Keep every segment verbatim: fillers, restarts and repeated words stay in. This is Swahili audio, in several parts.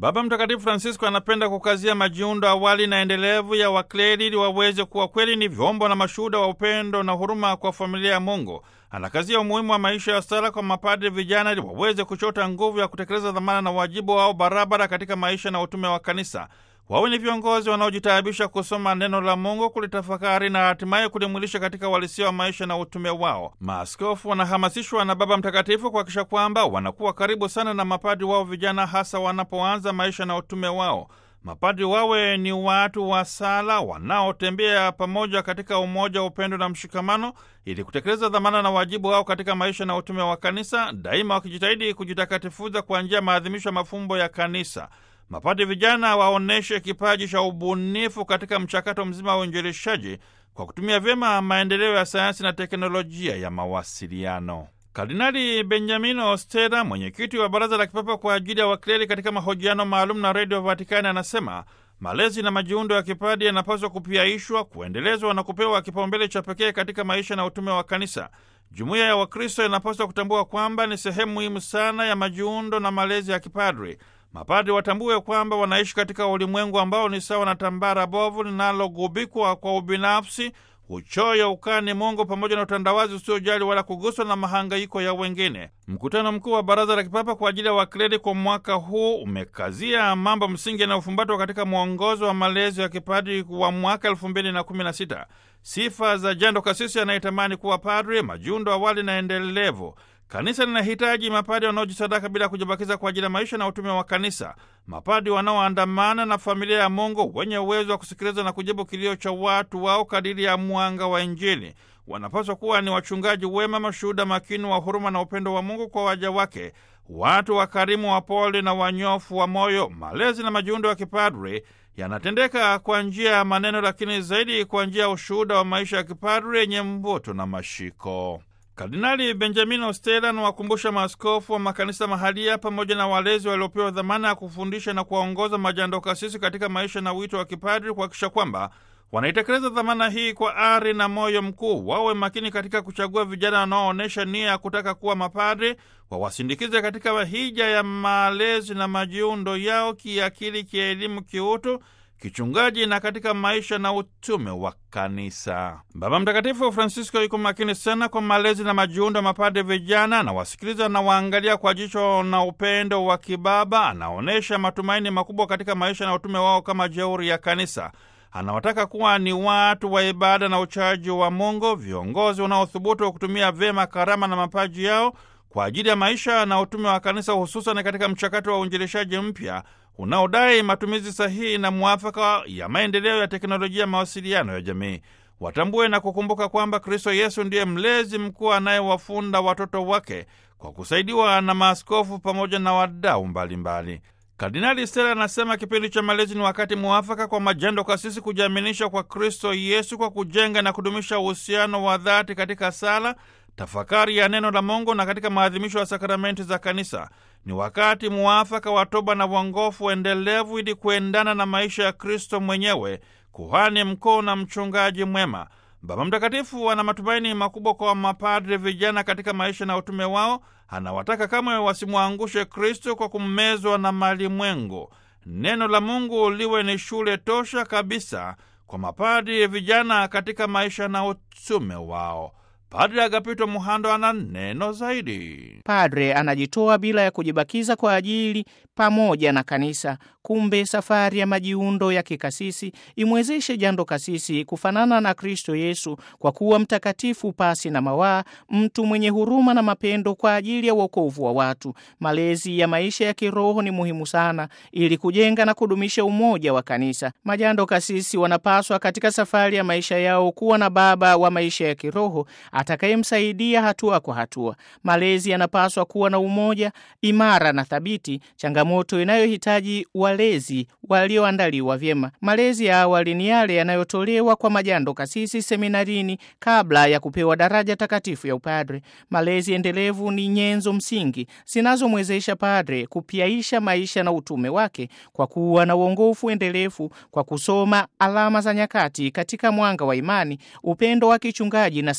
Baba Mtakatifu Francisco anapenda kukazia majiundo awali na endelevu ya wakleri ili waweze kuwa kweli ni vyombo na mashuhuda wa upendo na huruma kwa familia ya Mungu. Anakazia umuhimu wa maisha ya sala kwa mapadri vijana ili waweze kuchota nguvu ya kutekeleza dhamana na wajibu wao barabara katika maisha na utume wa kanisa. Wawe ni viongozi wanaojitaabisha kusoma neno la Mungu, kulitafakari na hatimaye kulimwilisha katika uhalisia wa maisha na utume wao. Maaskofu wanahamasishwa na Baba Mtakatifu kuhakikisha kwamba wanakuwa karibu sana na mapadri wao vijana, hasa wanapoanza maisha na utume wao. Mapadri wawe ni watu wa sala wanaotembea pamoja katika umoja, upendo na mshikamano ili kutekeleza dhamana na wajibu wao katika maisha na utume wa kanisa, daima wakijitahidi kujitakatifuza kwa njia ya maadhimisho ya mafumbo ya kanisa. Mapadri vijana waoneshe kipaji cha ubunifu katika mchakato mzima wa uinjilishaji kwa kutumia vyema maendeleo ya sayansi na teknolojia ya mawasiliano. Kardinali Benjamino Ostera, mwenyekiti wa Baraza la Kipapa kwa ajili ya wakleri, katika mahojiano maalum na Redio Vatikani anasema malezi na majiundo ya kipadri yanapaswa kupiaishwa, kuendelezwa na kupewa kipaumbele cha pekee katika maisha na utume wa kanisa. Jumuiya ya Wakristo inapaswa kutambua kwamba ni sehemu muhimu sana ya majiundo na malezi ya kipadri. Mapadri watambue kwamba wanaishi katika ulimwengu ambao ni sawa na tambara bovu linalogubikwa kwa ubinafsi, uchoyo, ukani Mungu pamoja na utandawazi usiojali wala kuguswa na mahangaiko ya wengine. Mkutano mkuu wa Baraza la Kipapa kwa ajili ya wakleri kwa mwaka huu umekazia mambo msingi yanayofumbatwa katika mwongozo wa malezi ya kipadri wa mwaka elfu mbili na kumi na sita. Sifa za jando kasisi anayetamani kuwa padri, majiundo awali na endelevu. Kanisa linahitaji mapadi wanaojisadaka bila kujibakiza kwa ajili ya maisha na utume wa kanisa. Mapadi wanaoandamana na familia ya Mungu, wenye uwezo wa kusikiliza na kujibu kilio cha watu wao kadiri ya mwanga wa Injili. Wanapaswa kuwa ni wachungaji wema, mashuhuda makini wa huruma na upendo wa Mungu kwa waja wake, watu wakarimu, wapole na wanyofu wa moyo. Malezi na majiundo ya kipadri yanatendeka kwa njia ya maneno, lakini zaidi kwa njia ya ushuhuda wa maisha ya kipadri yenye mvuto na mashiko. Kardinali Benjamino Ostera anawakumbusha maaskofu wa makanisa mahalia pamoja na walezi waliopewa dhamana ya kufundisha na kuwaongoza majando kasisi katika maisha na wito wa kipadri kuhakikisha kwamba wanaitekeleza dhamana hii kwa ari na moyo mkuu. Wawe makini katika kuchagua vijana wanaoonyesha nia ya kutaka kuwa mapadri, wawasindikize katika hija ya malezi na majiundo yao kiakili, kielimu, kiutu, kichungaji na katika maisha na utume wa kanisa. Baba Mtakatifu Francisco yuko makini sana kwa malezi na majiundo ya mapadri vijana, na wasikiliza na waangalia kwa jicho na upendo wa kibaba. Anaonyesha matumaini makubwa katika maisha na utume wao kama jeuri ya kanisa. Anawataka kuwa ni watu wa ibada na uchaji wa Mungu, viongozi wanaothubutu kutumia vyema karama na mapaji yao kwa ajili ya maisha na utume wa kanisa, hususan katika mchakato wa uinjilishaji mpya unaodai matumizi sahihi na mwafaka ya maendeleo ya teknolojia ya mawasiliano ya jamii. Watambue na kukumbuka kwamba Kristo Yesu ndiye mlezi mkuu anayewafunda watoto wake kwa kusaidiwa na maaskofu pamoja na wadau mbalimbali. Kardinali Stella anasema kipindi cha malezi ni wakati mwafaka kwa majando kasisi kujiaminisha kwa Kristo Yesu kwa kujenga na kudumisha uhusiano wa dhati katika sala, tafakari ya neno la Mungu na katika maadhimisho ya sakramenti za kanisa. Ni wakati muafaka wa toba na uongofu endelevu ili kuendana na maisha ya Kristo mwenyewe, kuhani mkuu na mchungaji mwema. Baba Mtakatifu ana matumaini makubwa kwa mapadri vijana katika maisha na utume wao. Anawataka kamwe wasimwangushe Kristo kwa kummezwa na malimwengu. Neno la Mungu liwe ni shule tosha kabisa kwa mapadri vijana katika maisha na utume wao. Padre Agapito Muhando ana neno zaidi. Padre anajitoa bila ya kujibakiza kwa ajili pamoja na kanisa. Kumbe safari ya majiundo ya kikasisi imwezeshe jando kasisi kufanana na Kristo Yesu kwa kuwa mtakatifu pasi na mawaa, mtu mwenye huruma na mapendo kwa ajili ya wokovu wa watu. Malezi ya maisha ya kiroho ni muhimu sana ili kujenga na kudumisha umoja wa kanisa. Majando kasisi wanapaswa katika safari ya maisha yao kuwa na baba wa maisha ya kiroho atakayemsaidia hatua kwa hatua. Malezi yanapaswa kuwa na umoja imara na thabiti, changamoto inayohitaji walezi walioandaliwa vyema. Malezi ya awali ni yale yanayotolewa kwa majando kasisi seminarini kabla ya kupewa daraja takatifu ya upadre. Malezi endelevu ni nyenzo msingi zinazomwezesha padre kupiaisha maisha na utume wake kwa kuwa na uongofu endelevu, kwa kusoma alama za nyakati katika mwanga wa imani, upendo wa kichungaji na sadaka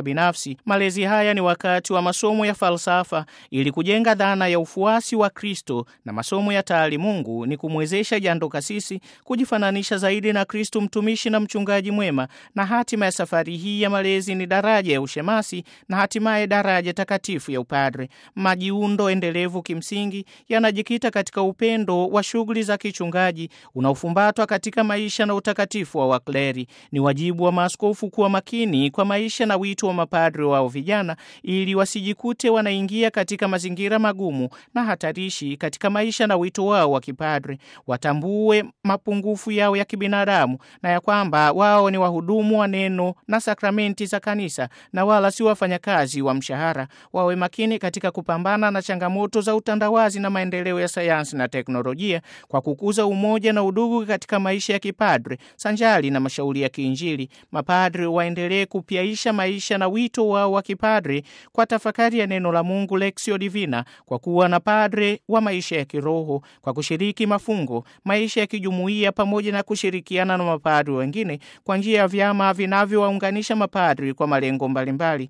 binafsi. Malezi haya ni wakati wa masomo ya falsafa ili kujenga dhana ya ufuasi wa Kristo, na masomo ya taalimungu ni kumwezesha jando kasisi kujifananisha zaidi na Kristo mtumishi na mchungaji mwema, na hatima ya safari hii ya malezi ni daraja ya ushemasi na hatimaye daraja takatifu ya upadre. Majiundo endelevu kimsingi yanajikita katika upendo wa shughuli za kichungaji unaofumbatwa katika maisha na utakatifu wa wakleri. Ni wajibu wa maaskofu kuwa makini kwa maisha na wito wa mapadre wao vijana, ili wasijikute wanaingia katika mazingira magumu na hatarishi katika maisha na wito wao wa kipadre. Watambue mapungufu yao ya kibinadamu na ya kwamba wao ni wahudumu wa neno na sakramenti za kanisa na wala si wafanyakazi wa mshahara. Wawe makini katika kupambana na changamoto za utandawazi na maendeleo ya sayansi na teknolojia kwa kukuza umoja na udugu katika maisha ya kipadre sanjali na mashauri ya kiinjili. Mapadre waendelee kupyaisha maisha na wito wao wa kipadre kwa tafakari ya neno la Mungu, Lexio Divina, kwa kuwa na padre wa maisha ya kiroho, kwa kushiriki mafungo, maisha ya kijumuiya, pamoja na kushirikiana na mapadre wengine kwa njia ya vyama vinavyowaunganisha mapadre kwa malengo mbalimbali.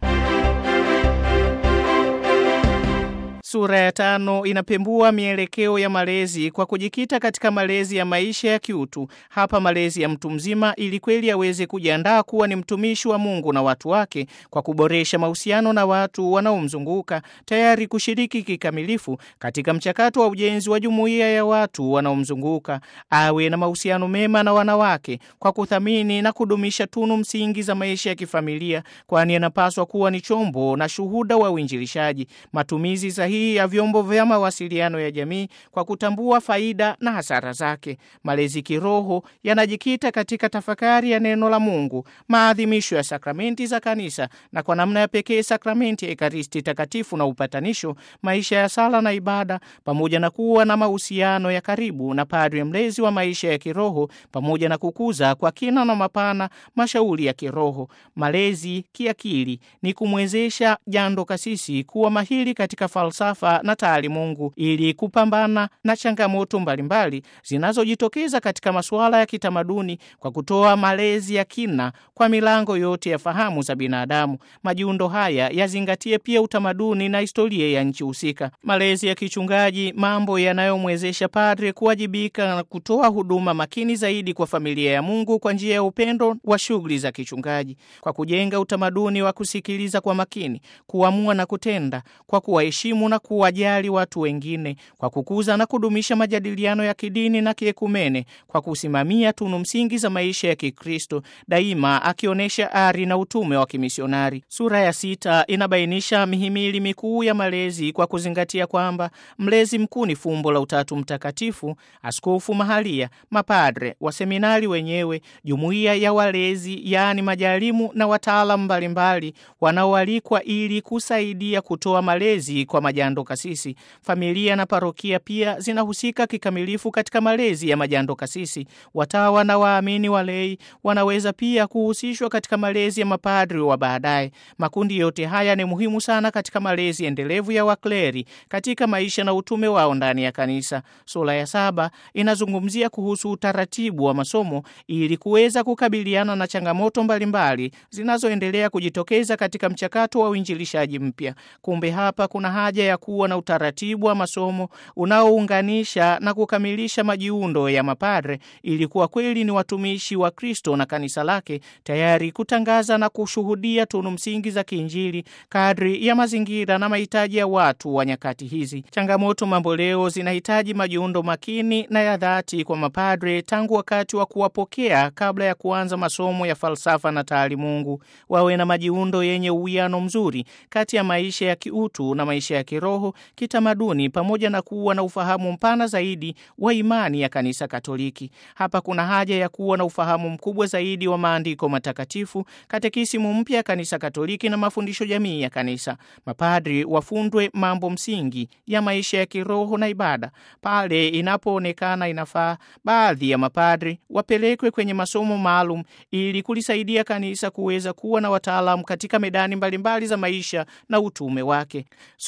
Sura ya tano inapembua mielekeo ya malezi kwa kujikita katika malezi ya maisha ya kiutu. Hapa malezi ya mtu mzima ili kweli aweze kujiandaa kuwa ni mtumishi wa Mungu na watu wake, kwa kuboresha mahusiano na watu wanaomzunguka, tayari kushiriki kikamilifu katika mchakato wa ujenzi wa jumuiya ya watu wanaomzunguka. Awe na mahusiano mema na wanawake kwa kuthamini na kudumisha tunu msingi za maisha ya kifamilia, kwani anapaswa kuwa ni chombo na shuhuda wa uinjilishaji. Matumizi sahihi ya vyombo vya mawasiliano ya jamii kwa kutambua faida na hasara zake. Malezi kiroho yanajikita katika tafakari ya neno la Mungu, maadhimisho ya sakramenti za kanisa, na kwa namna ya pekee sakramenti ya Ekaristi Takatifu na upatanisho, maisha ya sala na ibada, pamoja na kuwa na mahusiano ya karibu na padre mlezi wa maisha ya kiroho, pamoja na kukuza kwa kina na mapana mashauri ya kiroho. Malezi kiakili ni kumwezesha jando kasisi kuwa mahiri katika falsafa na taalimungu ili kupambana na changamoto mbalimbali zinazojitokeza katika masuala ya kitamaduni kwa kutoa malezi ya kina kwa milango yote ya fahamu za binadamu. Majiundo haya yazingatie pia utamaduni na historia ya nchi husika. Malezi ya kichungaji, mambo yanayomwezesha padre kuwajibika na kutoa huduma makini zaidi kwa familia ya Mungu kwa njia ya upendo wa shughuli za kichungaji, kwa kujenga utamaduni wa kusikiliza kwa makini, kuamua na kutenda, kwa kuwaheshimu na kuwajali watu wengine, kwa kukuza na kudumisha majadiliano ya kidini na kiekumene, kwa kusimamia tunu msingi za maisha ya Kikristo, daima akionyesha ari na utume wa kimisionari. Sura ya sita inabainisha mihimili mikuu ya malezi kwa kuzingatia kwamba mlezi mkuu ni fumbo la Utatu Mtakatifu, askofu mahalia, mapadre, waseminari wenyewe, jumuiya ya walezi, yaani majalimu na wataalamu mbalimbali wanaoalikwa ili kusaidia kutoa malezi kwa majando kasisi. Familia na parokia pia zinahusika kikamilifu katika malezi ya majando kasisi. Watawa na waamini walei wanaweza pia kuhusishwa katika malezi ya mapadri wa baadaye. Makundi yote haya ni muhimu sana katika malezi endelevu ya wakleri katika maisha na utume wao ndani ya kanisa. Sura ya saba inazungumzia kuhusu utaratibu wa masomo ili kuweza kukabiliana na changamoto mbalimbali zinazoendelea kujitokeza katika mchakato wa uinjilishaji mpya. Kumbe hapa kuna haja ya kuwa na utaratibu wa masomo unaounganisha na kukamilisha majiundo ya mapadre ili kuwa kweli ni watumishi wa Kristo na kanisa lake, tayari kutangaza na kushuhudia tunu msingi za kiinjili kadri ya mazingira na mahitaji ya watu wa nyakati hizi. Changamoto mamboleo zinahitaji majiundo makini na ya dhati kwa mapadre tangu wakati wa kuwapokea kabla ya kuanza masomo ya falsafa na taalimungu. Wawe na majiundo yenye uwiano mzuri kati ya maisha ya kiutu na maisha ya kiroho, kitamaduni, pamoja na kuwa na ufahamu mpana zaidi wa imani ya Kanisa Katoliki. Hapa kuna haja ya kuwa na ufahamu mkubwa zaidi wa maandiko matakatifu, katekisimu mpya ya Kanisa Katoliki na mafundisho jamii ya kanisa. Mapadri wafundwe mambo msingi ya maisha ya kiroho na ibada. Pale inapoonekana inafaa, baadhi ya mapadri wapelekwe kwenye masomo maalum ili kulisaidia kanisa kuweza kuwa na wataalamu katika medani mbalimbali za maisha na utume wake. Sura ya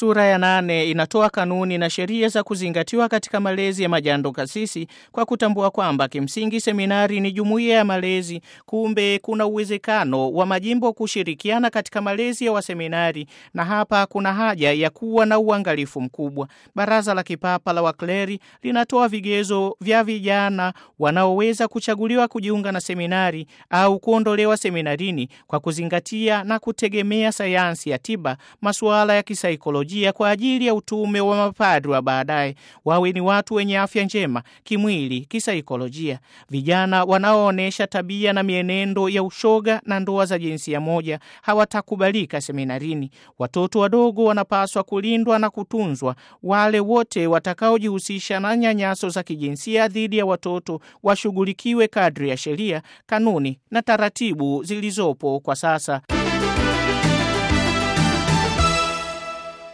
nane inatoa kanuni na sheria za kuzingatiwa katika malezi ya majando kasisi kwa kutambua kwamba kimsingi seminari ni jumuiya ya malezi. Kumbe kuna uwezekano wa majimbo kushirikiana katika malezi ya waseminari, na hapa kuna haja ya kuwa na uangalifu mkubwa. Baraza la Kipapa la Wakleri linatoa vigezo vya vijana wanaoweza kuchaguliwa kujiunga na seminari au kuondolewa seminarini kwa kuzingatia na kutegemea sayansi ya tiba, masuala ya kisaikolojia kwa ajili ya utume wa mapadri wa baadaye. Wawe ni watu wenye afya njema kimwili, kisaikolojia. Vijana wanaoonesha tabia na mienendo ya ushoga na ndoa za jinsia moja hawatakubalika seminarini. Watoto wadogo wanapaswa kulindwa na kutunzwa. Wale wote watakaojihusisha na nyanyaso za kijinsia dhidi ya watoto washughulikiwe kadri ya sheria, kanuni na taratibu zilizopo kwa sasa.